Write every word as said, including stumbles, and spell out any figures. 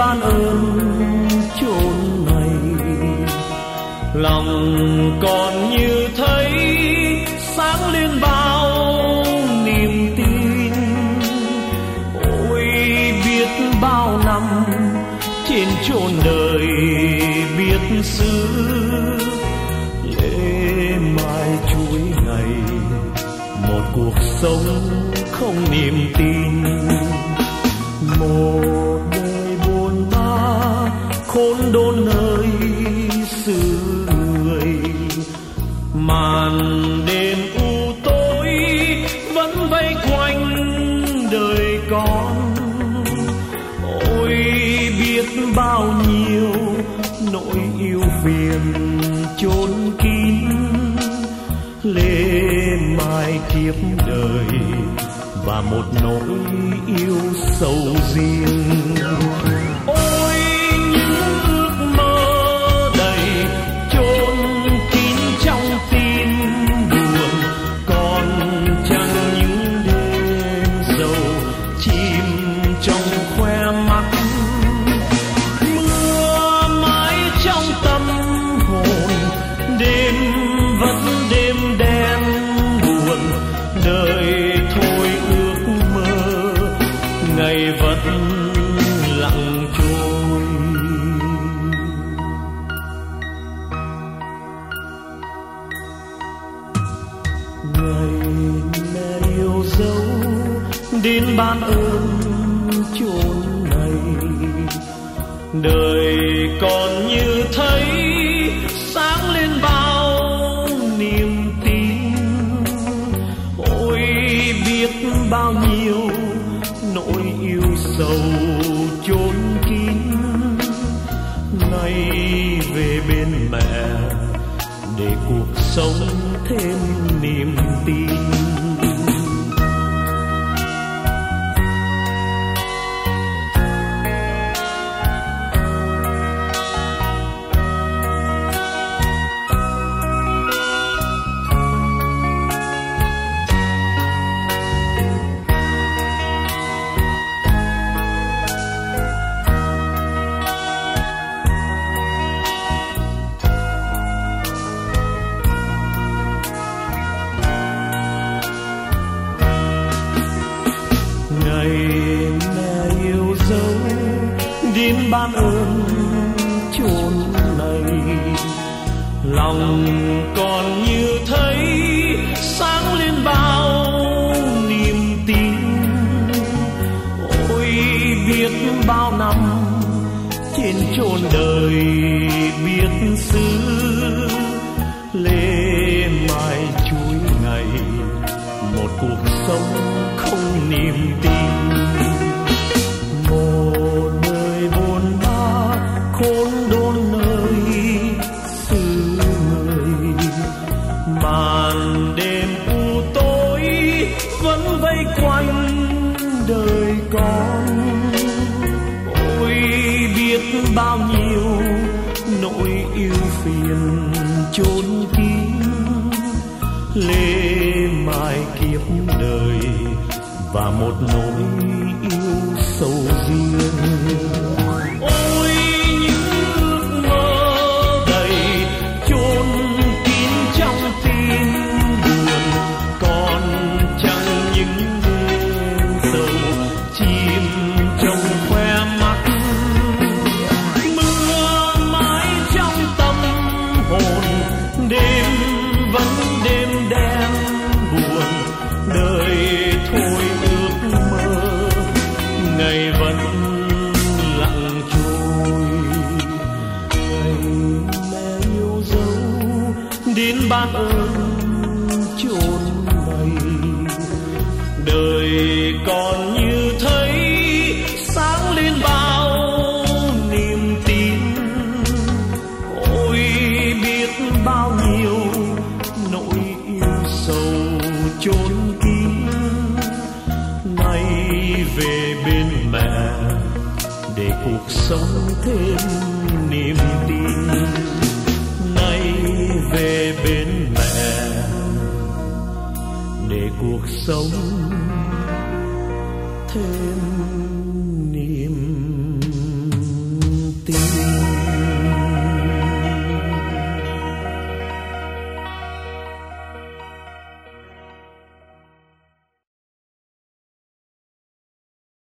ban ơn chốn này. Lòng còn như thấy sáng lên bao niềm tin. Ôi biết bao năm trên chốn đời biết xứ, lễ mai chuối ngày một cuộc sống không niềm tin. Một đời buồn ba khốn đốn nơi xứ người, màn đêm u tối vẫn vây quanh đời con. Ôi biết bao nhiêu nỗi yêu phiền chốn kín, lễ mai kiếp đời và một nỗi yêu sâu riêng. Ôi những ước mơ đầy chốn kín trong tim buồn, còn chẳng những đêm sầu chìm trong khoe mắt. Mưa mãi trong tâm hồn, đêm vẫn đêm đen buồn. Đời thôi ước mơ, ngày vẫn lặng trôi. Ngày mẹ yêu dấu đến ban ơn chốn này, đời còn như thấy sáng lên bao niềm tin. Ôi biết bao nhiêu nỗi yêu sầu chốn kín, nay về bên mẹ để cuộc sống thêm niềm tin. Ban ơn chốn này, lòng còn như thấy sáng lên bao niềm tin. Ôi biết bao năm trên chốn đời biết xứ, lễ mai chuối ngày một cuộc sống không niềm tin. Khốn đốn nơi xứ người, màn đêm u tối vẫn vây quanh đời con. Ôi biết bao nhiêu nỗi yêu phiền chốn kín, lễ mai kiếp đời và một nỗi yêu sâu riêng. Ôi ban ơn chốn này, đời còn như thấy sáng lên bao niềm tin. Ôi biết bao nhiêu nỗi yêu sầu chốn kín, nay về bên mẹ để cuộc sống thêm niềm tin. Nay về bên mẹ để cuộc sống